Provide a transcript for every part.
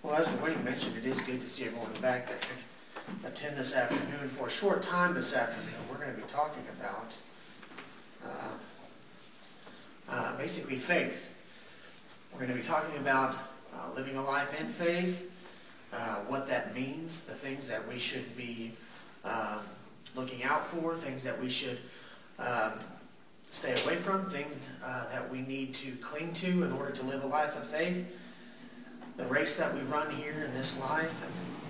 Well, as Dwayne mentioned, it is good to see everyone back that could attend this afternoon. For a short time this afternoon, we're going to be talking about basically faith. We're going to be talking about living a life in faith, what that means, the things that we should be looking out for, things that we should stay away from, things that we need to cling to in order to live a life of faith, the race that we run here in this life,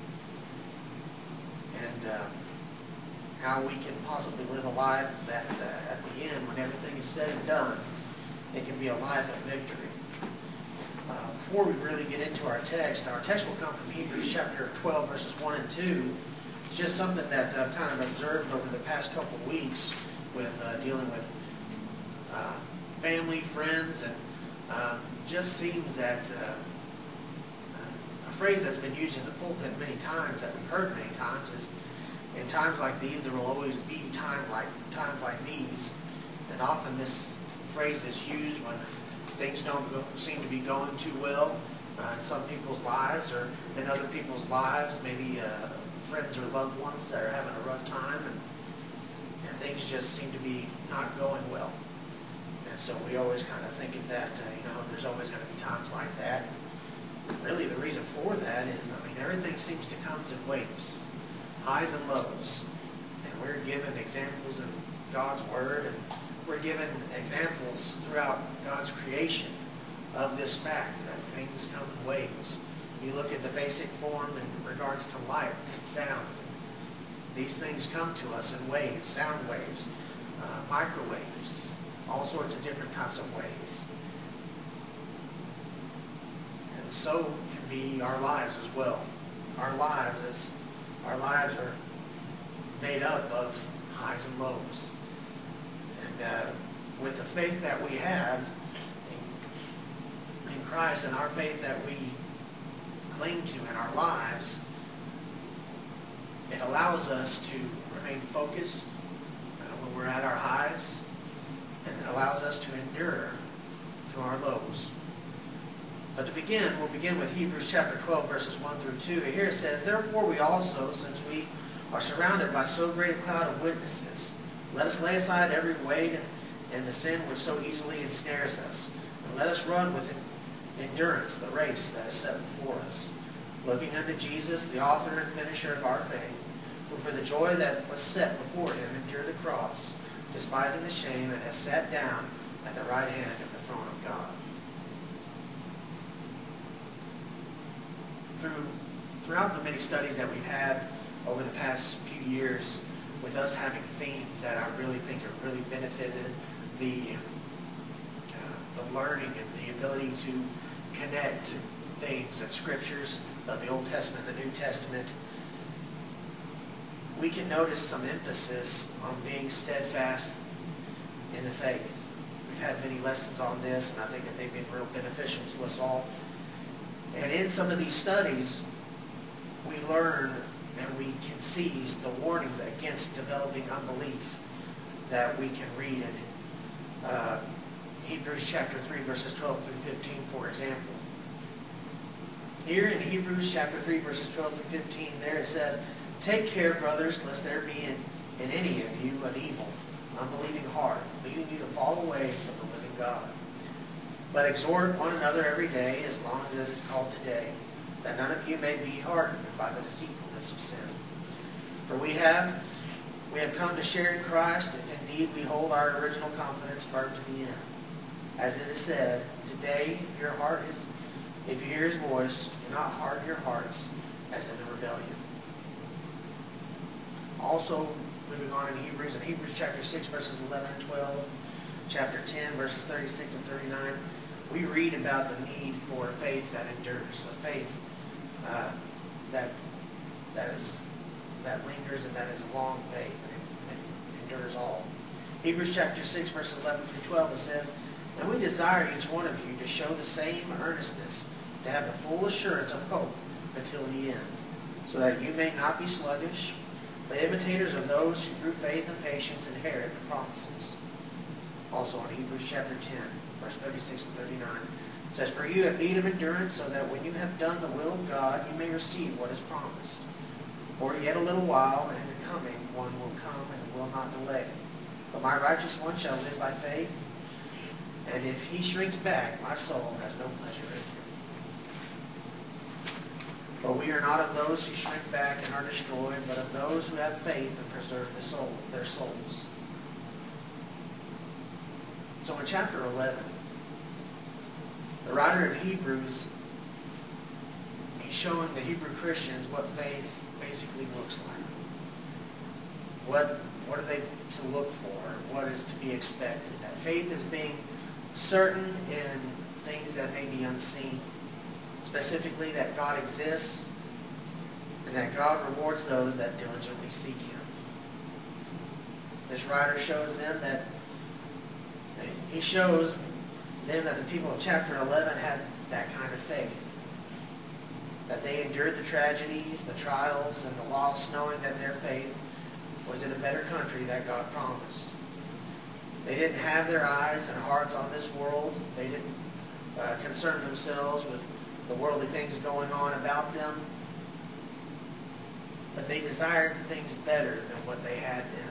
and how we can possibly live a life that at the end, when everything is said and done, it can be a life of victory. Before we really get into our text will come from Hebrews chapter 12, verses 1 and 2. It's just something that I've kind of observed over the past couple of weeks with dealing with family, friends, and just seems that a phrase that's been used in the pulpit many times, that we've heard many times, is in times like these, there will always be times like these. And often this phrase is used when things don't seem to be going too well in some people's lives or in other people's lives, maybe friends or loved ones that are having a rough time and things just seem to be not going well. And so we always kind of think of that, there's always going to be times like that. Really the reason for that is, everything seems to come in waves, highs and lows. And we're given examples in God's Word, and we're given examples throughout God's creation of this fact that things come in waves. You look at the basic form in regards to light and sound. These things come to us in waves, sound waves, microwaves, all sorts of different types of waves. And so can be our lives as well. Our lives are made up of highs and lows. And with the faith that we have in Christ and our faith that we cling to in our lives, it allows us to remain focused when we're at our highs, and it allows us to endure through our lows. But to begin, we'll begin with Hebrews chapter 12, verses 1 through 2. Here it says, "Therefore we also, since we are surrounded by so great a cloud of witnesses, let us lay aside every weight and the sin which so easily ensnares us, and let us run with endurance the race that is set before us, looking unto Jesus, the author and finisher of our faith, who for the joy that was set before him endured the cross, despising the shame, and has sat down at the right hand of the throne of God." Throughout the many studies that we've had over the past few years, with us having themes that I really think have really benefited the learning and the ability to connect things and scriptures of the Old Testament and the New Testament, we can notice some emphasis on being steadfast in the faith. We've had many lessons on this, and I think that they've been real beneficial to us all. And in some of these studies, we learn and we can seize the warnings against developing unbelief that we can read in Hebrews chapter 3, verses 12 through 15, for example. Here in Hebrews chapter 3, verses 12 through 15, there it says, "Take care, brothers, lest there be in any of you an evil, unbelieving heart, leading you to fall away from the living God. But exhort one another every day, as long as it is called today, that none of you may be hardened by the deceitfulness of sin. For we have come to share in Christ, if indeed we hold our original confidence firm to the end. As it is said, today, if you hear his voice, do not harden your hearts as in the rebellion." Also, moving on in Hebrews chapter 6, verses 11 and 12, chapter 10, verses 36 and 39, we read about the need for a faith that endures, a faith that lingers, and that is a long faith, and endures all. Hebrews chapter 6, verses 11 through 12, it says, "And we desire each one of you to show the same earnestness, to have the full assurance of hope until the end, so that you may not be sluggish, but imitators of those who through faith and patience inherit the promises." Also in Hebrews chapter 10, verse 36 and 39, says, "For you have need of endurance, so that when you have done the will of God, you may receive what is promised. For yet a little while, and the coming one will come and will not delay. But my righteous one shall live by faith, and if he shrinks back, my soul has no pleasure in him. For we are not of those who shrink back and are destroyed, but of those who have faith and preserve their souls." So in chapter 11, the writer of Hebrews, he's showing the Hebrew Christians what faith basically looks like. What are they to look for? What is to be expected? That faith is being certain in things that may be unseen. Specifically, that God exists and that God rewards those that diligently seek Him. This writer shows them that the people of chapter 11 had that kind of faith. That they endured the tragedies, the trials, and the loss, knowing that their faith was in a better country that God promised. They didn't have their eyes and hearts on this world. They didn't concern themselves with the worldly things going on about them. But they desired things better than what they had there.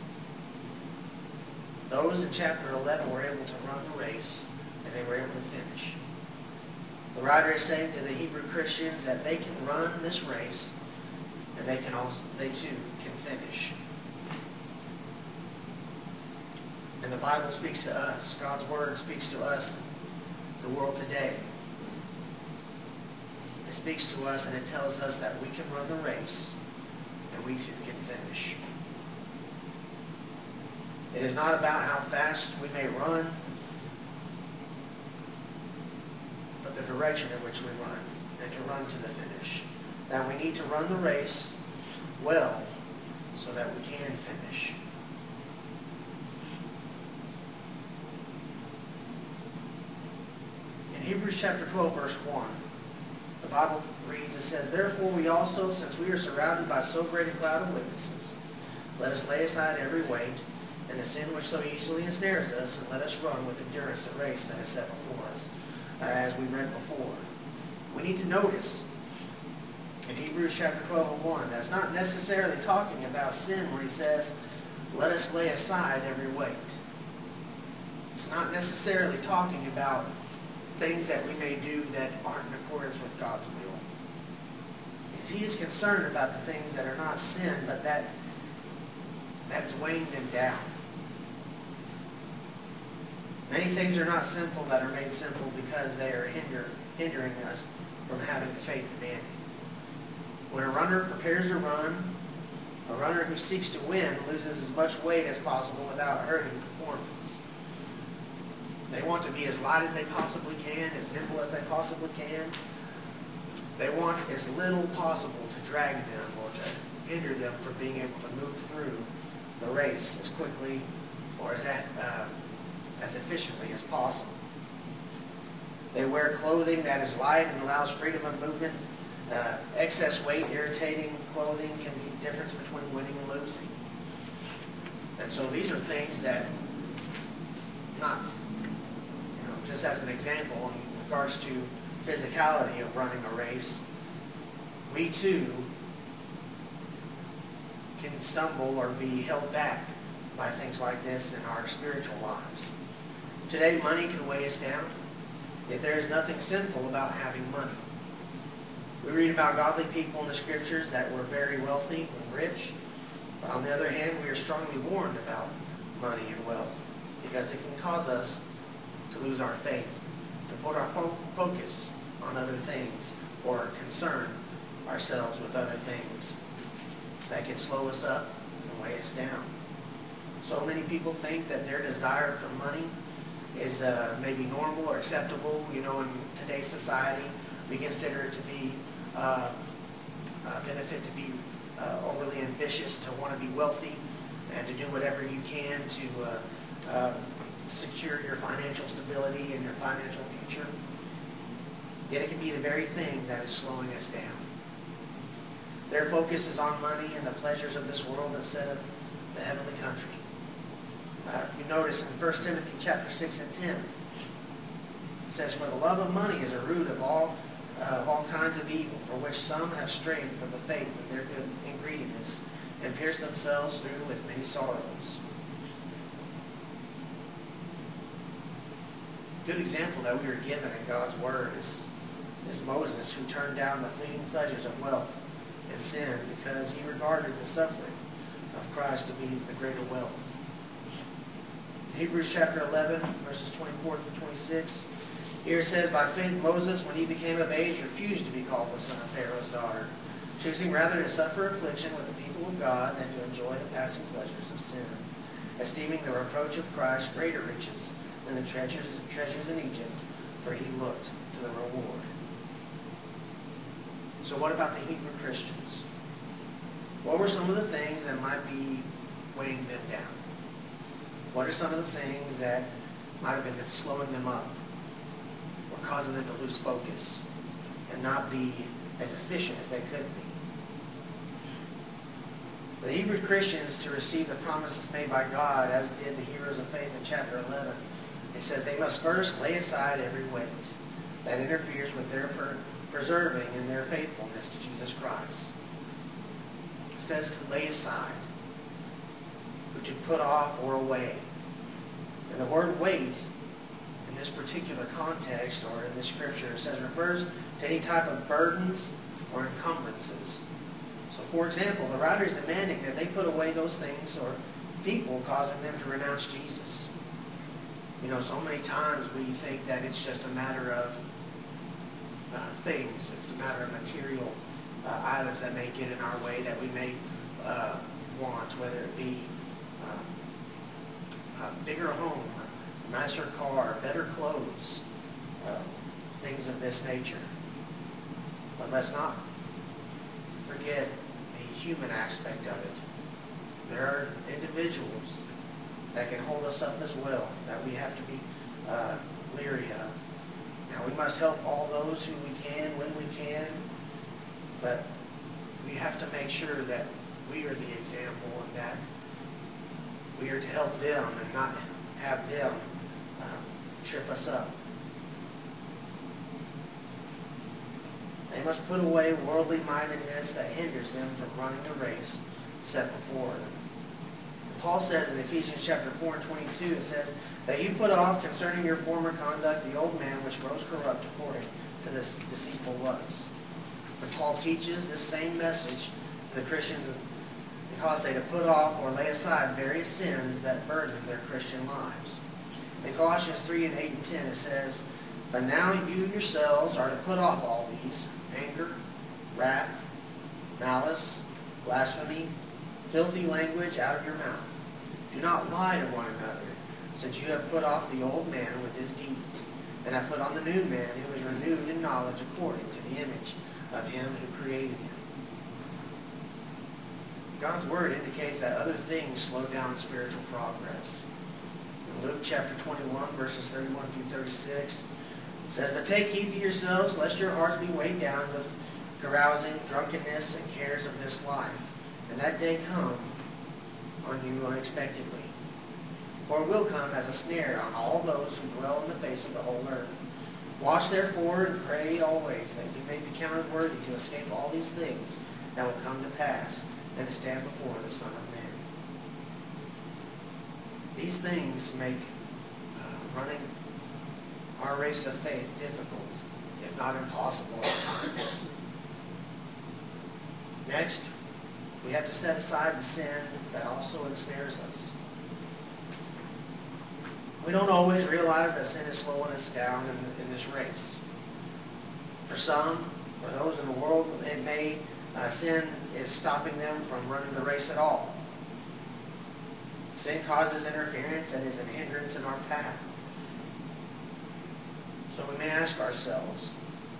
Those in chapter 11 were able to run the race, and they were able to finish. The writer is saying to the Hebrew Christians that they can run this race, and they too can finish. And the Bible speaks to us. God's Word speaks to us in the world today. It speaks to us and it tells us that we can run the race, and we too can finish. It is not about how fast we may run, but the direction in which we run, and to run to the finish. That we need to run the race well so that we can finish. In Hebrews chapter 12, verse 1, the Bible reads, it says, "Therefore we also, since we are surrounded by so great a cloud of witnesses, let us lay aside every weight, and the sin which so easily ensnares us, and let us run with endurance the race that is set before us," as we read before. We need to notice in Hebrews chapter 12 and 1, that's not necessarily talking about sin when he says, "Let us lay aside every weight." It's not necessarily talking about things that we may do that aren't in accordance with God's will. He is concerned about the things that are not sin, but that is weighing them down. Many things are not sinful that are made sinful because they are hindering us from having the faith demanded. When a runner prepares to run, a runner who seeks to win loses as much weight as possible without hurting performance. They want to be as light as they possibly can, as nimble as they possibly can. They want as little possible to drag them or to hinder them from being able to move through the race as quickly or as efficiently as possible. They wear clothing that is light and allows freedom of movement. Excess weight, irritating clothing can be the difference between winning and losing. And so these are things that, just as an example in regards to physicality of running a race, we too can stumble or be held back by things like this in our spiritual lives. Today, money can weigh us down, yet there is nothing sinful about having money. We read about godly people in the Scriptures that were very wealthy and rich, but on the other hand, we are strongly warned about money and wealth because it can cause us to lose our faith, to put our focus on other things, or concern ourselves with other things. That can slow us up and weigh us down. So many people think that their desire for money is maybe normal or acceptable. In today's society, we consider it to be a benefit to be overly ambitious, to want to be wealthy, and to do whatever you can to secure your financial stability and your financial future. Yet it can be the very thing that is slowing us down. Their focus is on money and the pleasures of this world instead of the heavenly country. If you notice in 1 Timothy chapter 6 and 10, it It says, "For the love of money is a root of all kinds of evil, for which some have strayed from the faith of their good and greediness, and pierced themselves through with many sorrows." A good example that we are given in God's Word is Moses, who turned down the fleeting pleasures of wealth and sin because he regarded the suffering of Christ to be the greater wealth. In Hebrews chapter 11, verses 24 through 26, here it says, "By faith Moses, when he became of age, refused to be called the son of Pharaoh's daughter, choosing rather to suffer affliction with the people of God than to enjoy the passing pleasures of sin, esteeming the reproach of Christ greater riches than the treasures in Egypt, for he looked to the reward." So what about the Hebrew Christians? What were some of the things that might be weighing them down? What are some of the things that might have been slowing them up or causing them to lose focus and not be as efficient as they could be? The Hebrew Christians, to receive the promises made by God, as did the heroes of faith in chapter 11, it says they must first lay aside every weight that interferes with their preserving in their faithfulness to Jesus Christ. It says to lay aside, or to put off or away. And the word weight, in this particular context or in this scripture, says refers to any type of burdens or encumbrances. So for example, the writer is demanding that they put away those things or people causing them to renounce Jesus. You know, so many times we think that it's just a matter of things. It's a matter of material items that may get in our way that we may want, whether it be a bigger home, a nicer car, better clothes, things of this nature. But let's not forget the human aspect of it. There are individuals that can hold us up as well that we have to be leery of. Now, we must help all those who we can when we can, but we have to make sure that we are the example and that we are to help them and not have them trip us up. They must put away worldly mindedness that hinders them from running the race set before them. Paul says in Ephesians chapter 4 and 22, it says, "That you put off concerning your former conduct the old man which grows corrupt according to this deceitful lusts." And Paul teaches this same message to the Christians in Colossae to put off or lay aside various sins that burden their Christian lives. In Colossians 3 and 8 and 10 it says, "But now you yourselves are to put off all these: anger, wrath, malice, blasphemy, filthy language out of your mouth. Do not lie to one another, since you have put off the old man with his deeds, and have put on the new man, who is renewed in knowledge according to the image of him who created him." God's Word indicates that other things slow down spiritual progress. In Luke chapter 21, verses 31 through 36, it says, "But take heed to yourselves, lest your hearts be weighed down with carousing, drunkenness, and cares of this life, and that day come on you unexpectedly. For it will come as a snare on all those who dwell on the face of the whole earth. Watch therefore and pray always, that you may be counted worthy to escape all these things that will come to pass, and to stand before the Son of Man." These things make running our race of faith difficult, if not impossible at times. Next, we have to set aside the sin that also ensnares us. We don't always realize that sin is slowing us down in this race. For some, for those in the world, it may sin is stopping them from running the race at all. Sin causes interference and is a hindrance in our path. So we may ask ourselves,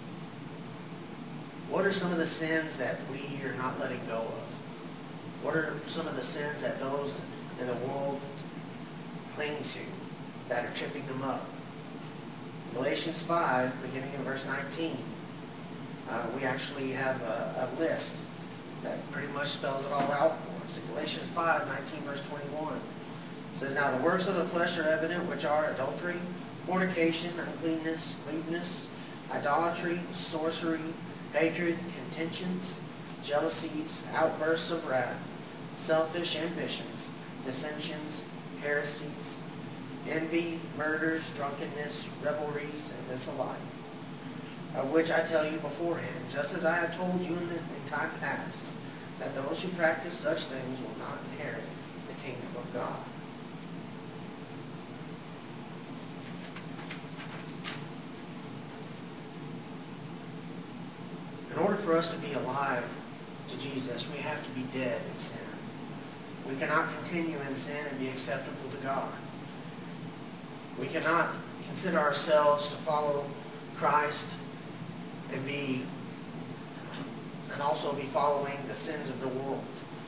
what are some of the sins that we are not letting go of? What are some of the sins that those in the world cling to that are tripping them up? In Galatians 5, beginning in verse 19, we actually have a list that pretty much spells it all out for us. In Galatians 5, 19, verse 21, it says, "Now the works of the flesh are evident, which are adultery, fornication, uncleanness, lewdness, idolatry, sorcery, hatred, contentions, jealousies, outbursts of wrath, selfish ambitions, dissensions, heresies, envy, murders, drunkenness, revelries, and this alike, of which I tell you beforehand, just as I have told you in time past, that those who practice such things will not inherit the kingdom of God. In order for us to be alive to Jesus, we have to be dead in sin. We cannot continue in sin and be acceptable to God. We cannot consider ourselves to follow Christ and also be following the sins of the world.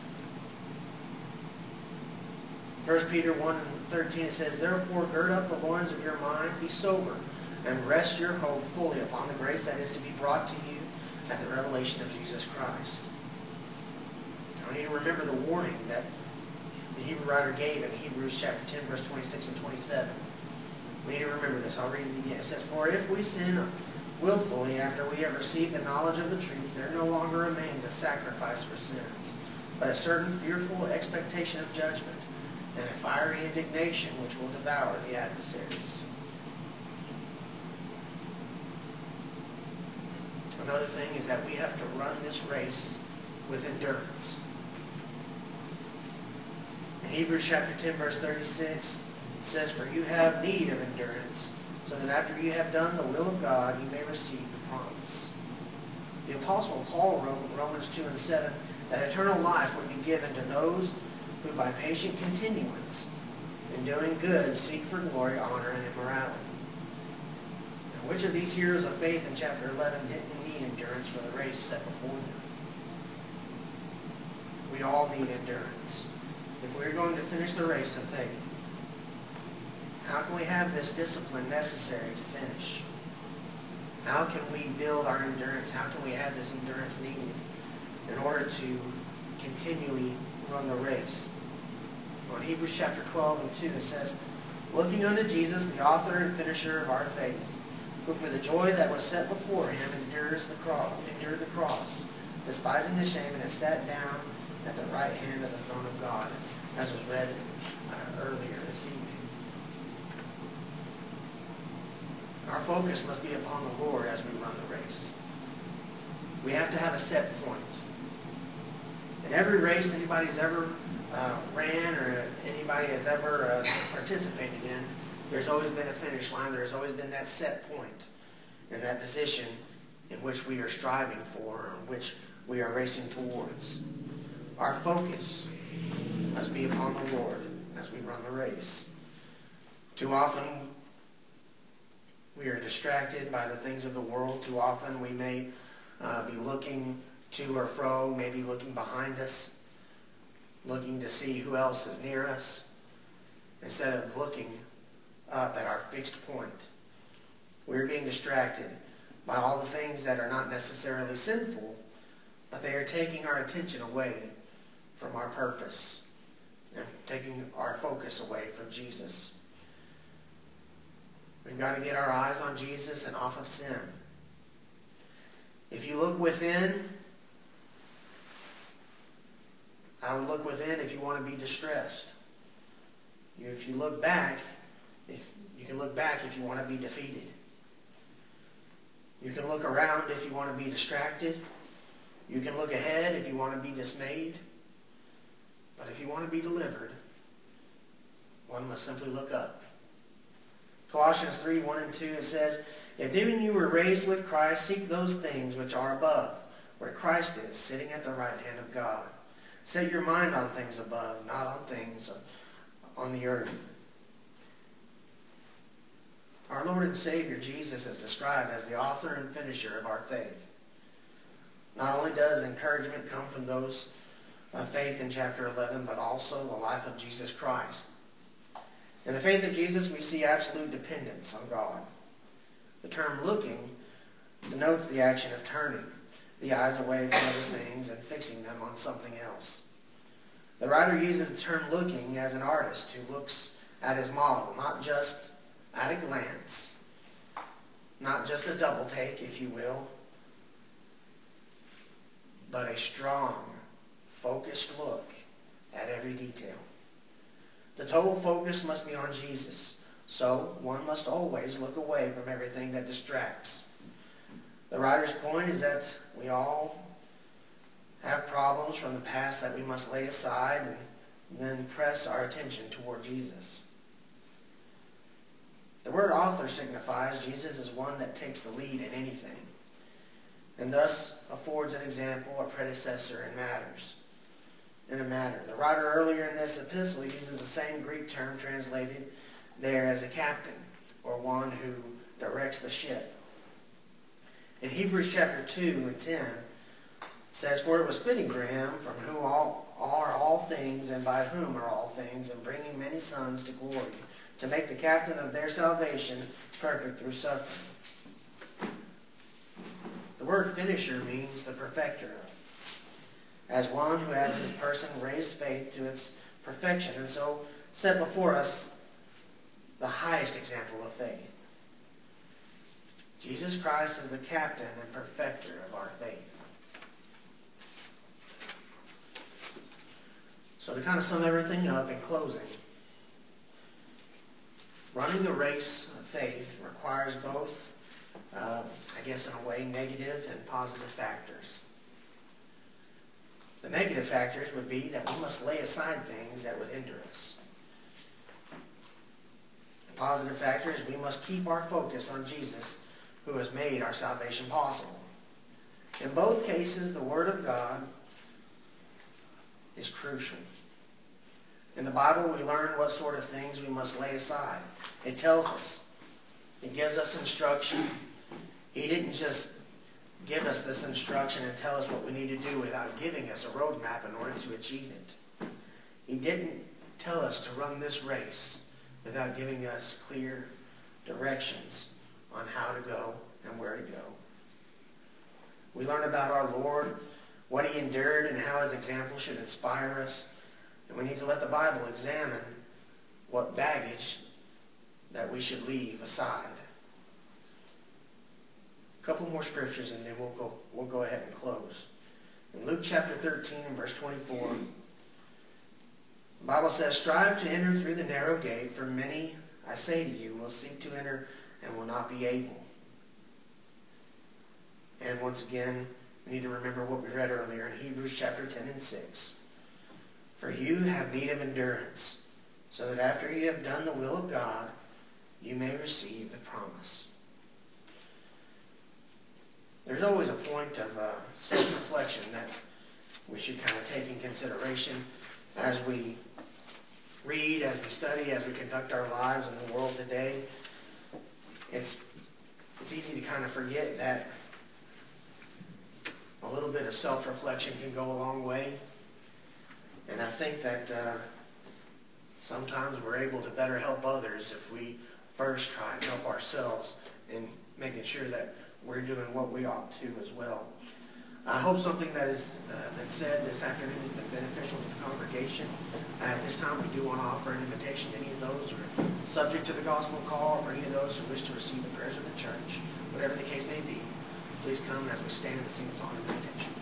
1 Peter 1:13 it says, "Therefore gird up the loins of your mind, be sober, and rest your hope fully upon the grace that is to be brought to you at the revelation of Jesus Christ." Now, we need to remember the warning that the Hebrew writer gave in Hebrews chapter 10, verse 26 and 27. We need to remember this. I'll read it again. It says, "For if we sin willfully after we have received the knowledge of the truth, there no longer remains a sacrifice for sins, but a certain fearful expectation of judgment and a fiery indignation which will devour the adversaries." Another thing is that we have to run this race with endurance. In Hebrews chapter 10, verse 36, it says, "For you have need of endurance, so that after you have done the will of God, you may receive the promise." The Apostle Paul wrote in Romans 2:7 that eternal life would be given to those who by patient continuance in doing good seek for glory, honor, and immorality. Now, which of these heroes of faith in chapter 11 didn't need endurance for the race set before them? We all need endurance if we're going to finish the race of faith. How can we have this discipline necessary to finish? How can we build our endurance? How can we have this endurance needed in order to continually run the race? Well, in Hebrews chapter 12 and 2 it says, "Looking unto Jesus, the author and finisher of our faith, who for the joy that was set before him endured the cross, despising the shame, and has sat down at the right hand of the throne of God," as was read earlier this evening. Our focus must be upon the Lord as we run the race. We have to have a set point. In every race anybody's ever ran or anybody has ever participated in, there's always been a finish line. There's always been that set point and that position in which we are striving for, or in which we are racing towards. Our focus must be upon the Lord as we run the race. Too often we are distracted by the things of the world. Too often we may be looking to or fro, maybe looking behind us, looking to see who else is near us, instead of looking up at our fixed point. We're being distracted by all the things that are not necessarily sinful, but they are taking our attention away from our purpose and taking our focus away from Jesus. We've got to get our eyes on Jesus and off of sin. If you look within, I would look within if you want to be distressed. If you look back, you can look back if you want to be defeated. You can look around if you want to be distracted. You can look ahead if you want to be dismayed. But if you want to be delivered, one must simply look up. Colossians 3:1 and 2, it says, "If then you were raised with Christ, seek those things which are above, where Christ is, sitting at the right hand of God. Set your mind on things above, not on things on the earth." Our Lord and Savior, Jesus, is described as the author and finisher of our faith. Not only does encouragement come from those of faith in chapter 11, but also the life of Jesus Christ. In the faith of Jesus, we see absolute dependence on God. The term looking denotes the action of turning the eyes away from other things and fixing them on something else. The writer uses the term looking as an artist who looks at his model, not just at a glance, not just a double take, if you will, but a strong, focused look at every detail. The total focus must be on Jesus, so one must always look away from everything that distracts. The writer's point is that we all have problems from the past that we must lay aside and then press our attention toward Jesus. The word author signifies Jesus is one that takes the lead in anything, and thus affords an example or predecessor in a matter. The writer earlier in this epistle uses the same Greek term translated there as a captain, or one who directs the ship. In Hebrews chapter 2 and 10, says, "For it was fitting for him, from whom are all things, and by whom are all things, and bringing many sons to glory, to make the captain of their salvation perfect through suffering." The word finisher means the perfecter, as one who has his person raised faith to its perfection, and so set before us the highest example of faith. Jesus Christ is the captain and perfecter of our faith. So to kind of sum everything up in closing, running the race of faith requires both, in a way, negative and positive factors. The negative factors would be that we must lay aside things that would hinder us. The positive factor is we must keep our focus on Jesus, who has made our salvation possible. In both cases, the Word of God is crucial. In the Bible, we learn what sort of things we must lay aside. It tells us. It gives us instruction. He didn't just give us this instruction and tell us what we need to do without giving us a roadmap in order to achieve it. He didn't tell us to run this race without giving us clear directions on how to go and where to go. We learn about our Lord, what he endured, and how his example should inspire us. And we need to let the Bible examine what baggage that we should leave aside. A couple more scriptures and then we'll go ahead and close. In Luke chapter 13 and verse 24, the Bible says, "Strive to enter through the narrow gate, for many, I say to you, will seek to enter and will not be able." And once again, we need to remember what we read earlier in Hebrews chapter 10 and 6. "For you have need of endurance, so that after you have done the will of God, you may receive the promise." There's always a point of self-reflection that we should kind of take in consideration as we read, as we study, as we conduct our lives in the world today. It's easy to kind of forget that a little bit of self-reflection can go a long way. And I think that sometimes we're able to better help others if we first try and help ourselves in making sure that we're doing what we ought to as well. I hope something that has been said this afternoon has been beneficial to the congregation. At this time, we do want to offer an invitation to any of those who are subject to the gospel call, or for any of those who wish to receive the prayers of the church. Whatever the case may be, please come as we stand and sing the song of invitation.